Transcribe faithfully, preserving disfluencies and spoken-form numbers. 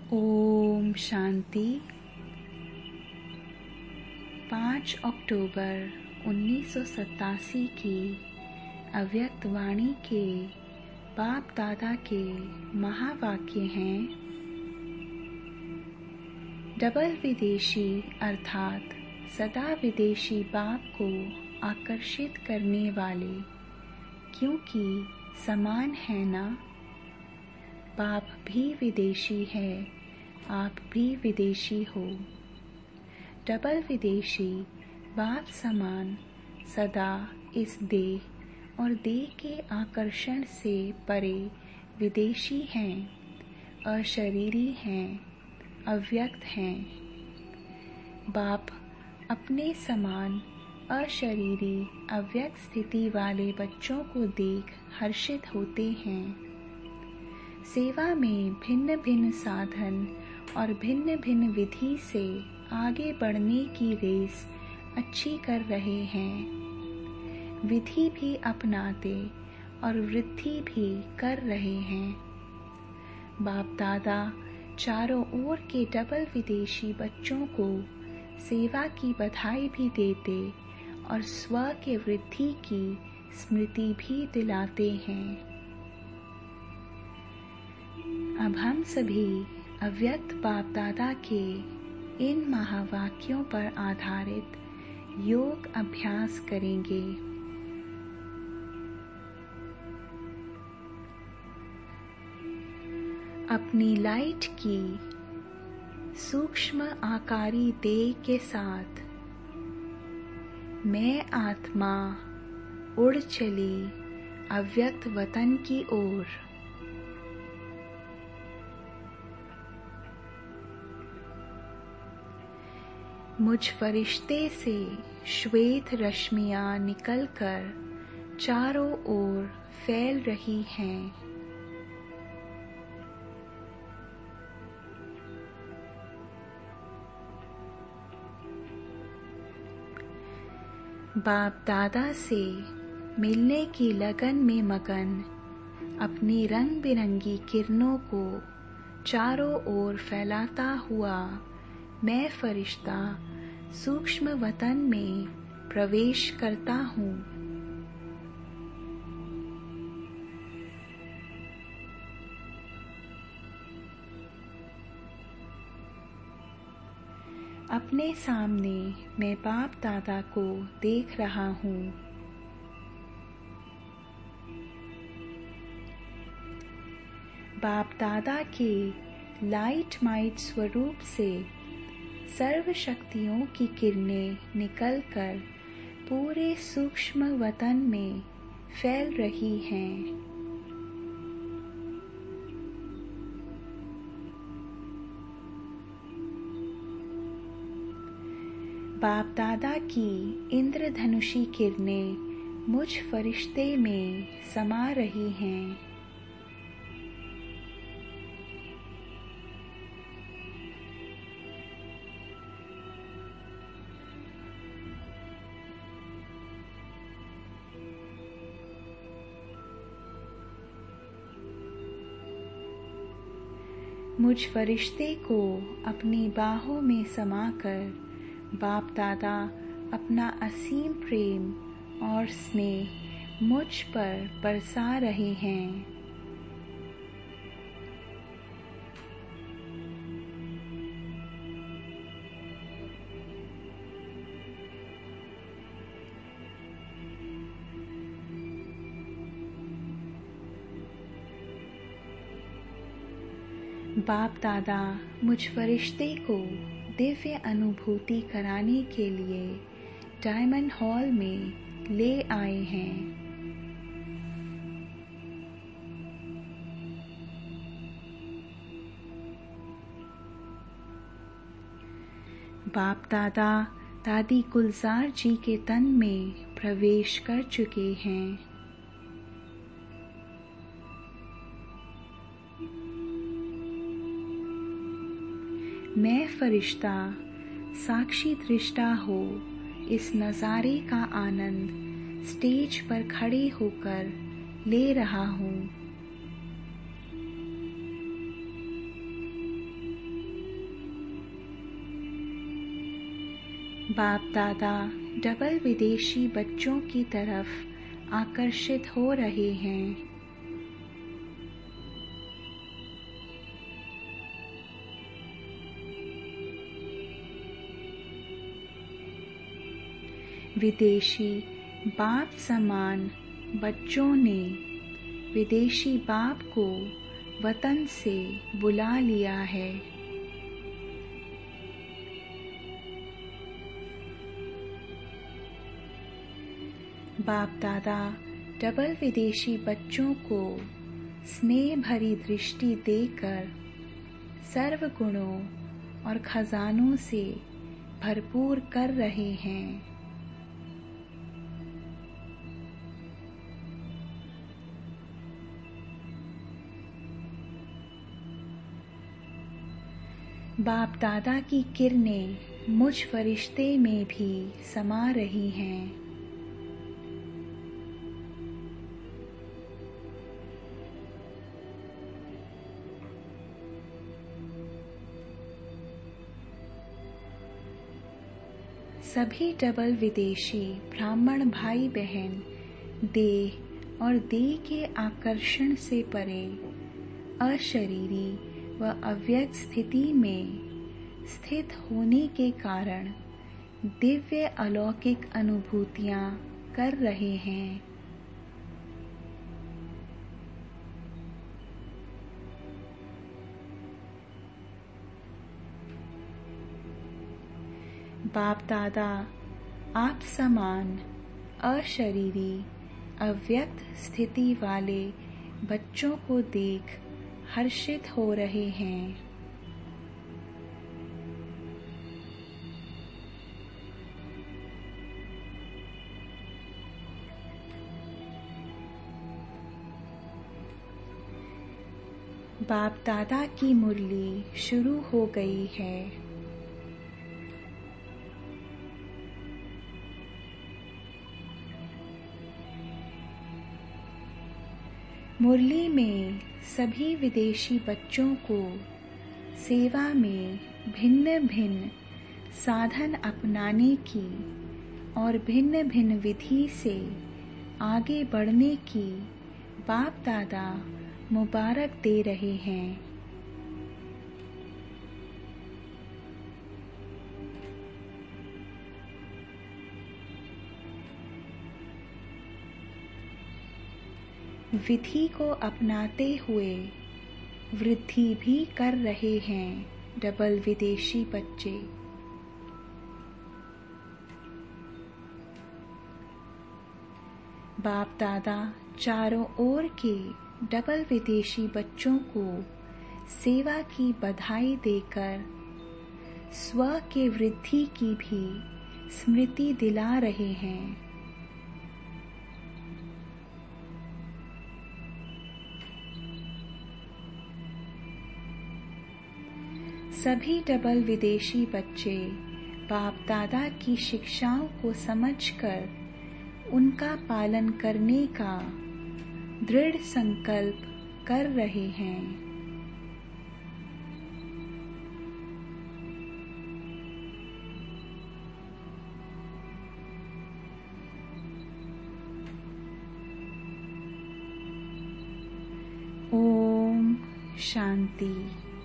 ओम शांति। पाँच अक्टूबर उन्नीस सौ सत्तासी की अव्यक्त वाणी के बाप दादा के महावाक्य हैं। डबल विदेशी अर्थात सदा विदेशी बाप को आकर्षित करने वाले, क्योंकि समान है ना। बाप भी विदेशी है, आप भी विदेशी हो। डबल विदेशी बाप समान सदा इस देह और देह के आकर्षण से परे विदेशी हैं, अशरीरी हैं, अव्यक्त हैं। बाप अपने समान अशरीरी अव्यक्त स्थिति वाले बच्चों को देख हर्षित होते हैं। सेवा में भिन्न भिन्न साधन और भिन्न भिन्न विधि से आगे बढ़ने की रेस अच्छी कर रहे हैं। विधि भी अपनाते और वृद्धि भी कर रहे हैं। बाप दादा चारों ओर के डबल विदेशी बच्चों को सेवा की बधाई भी देते और स्व के वृद्धि की स्मृति भी दिलाते हैं। अब हम सभी अव्यक्त बाप दादा के इन महावाक्यों पर आधारित योग अभ्यास करेंगे। अपनी लाइट की सूक्ष्म आकारी देह के साथ मैं आत्मा उड़ चली अव्यक्त वतन की ओर। मुझ फरिश्ते से श्वेत रश्मियां निकलकर चारों ओर फैल रही हैं। बाप दादा से मिलने की लगन में मगन अपनी रंग बिरंगी किरणों को चारों ओर फैलाता हुआ मैं फरिश्ता सूक्ष्म वतन में प्रवेश करता हूँ। अपने सामने मैं बाप दादा को देख रहा हूँ। बाप दादा के लाइट माइट स्वरूप से सर्व शक्तियों की किरणें निकलकर पूरे सूक्ष्म वतन में फैल रही हैं। बाप दादा की इंद्रधनुषी किरणें मुझ फरिश्ते में समा रही हैं। मुझ फरिश्ते को अपनी बाहों में समाकर बाप दादा अपना असीम प्रेम और स्नेह मुझ पर बरसा रहे हैं। बाप दादा मुझ फरिश्ते को दिव्य अनुभूति कराने के लिए डायमंड हॉल में ले आए हैं। बाप दादा दादी गुलजार जी के तन में प्रवेश कर चुके हैं। मैं फरिश्ता साक्षी दृष्टा हो इस नज़ारे का आनंद स्टेज पर खड़े होकर ले रहा हूँ। बाप दादा डबल विदेशी बच्चों की तरफ आकर्षित हो रहे हैं। विदेशी बाप समान बच्चों ने विदेशी बाप को वतन से बुला लिया है। बाप दादा डबल विदेशी बच्चों को स्नेह भरी दृष्टि देकर सर्व गुणों और खजानों से भरपूर कर रहे हैं। बाप दादा की किरणें मुझ फरिश्ते में भी समा रही हैं। सभी डबल विदेशी ब्राह्मण भाई बहन देह और देह के आकर्षण से परे अशरीरी व अव्यक्त स्थिति में स्थित होने के कारण दिव्य अलौकिक अनुभूतियां कर रहे हैं। बाप दादा आप समान अशरीरी अव्यक्त स्थिति वाले बच्चों को देख हर्षित हो रहे हैं। बाप दादा की मुरली शुरू हो गई है। मुरली में सभी विदेशी बच्चों को सेवा में भिन्न भिन्न साधन अपनाने की और भिन्न भिन्न विधि से आगे बढ़ने की बाप दादा मुबारक दे रहे हैं। विधि को अपनाते हुए वृद्धि भी कर रहे हैं डबल विदेशी बच्चे। बाप दादा चारों ओर के डबल विदेशी बच्चों को सेवा की बधाई देकर स्व के वृद्धि की भी स्मृति दिला रहे हैं। सभी डबल विदेशी बच्चे बाप दादा की शिक्षाओं को समझकर उनका पालन करने का दृढ़ संकल्प कर रहे हैं। ओम शांति।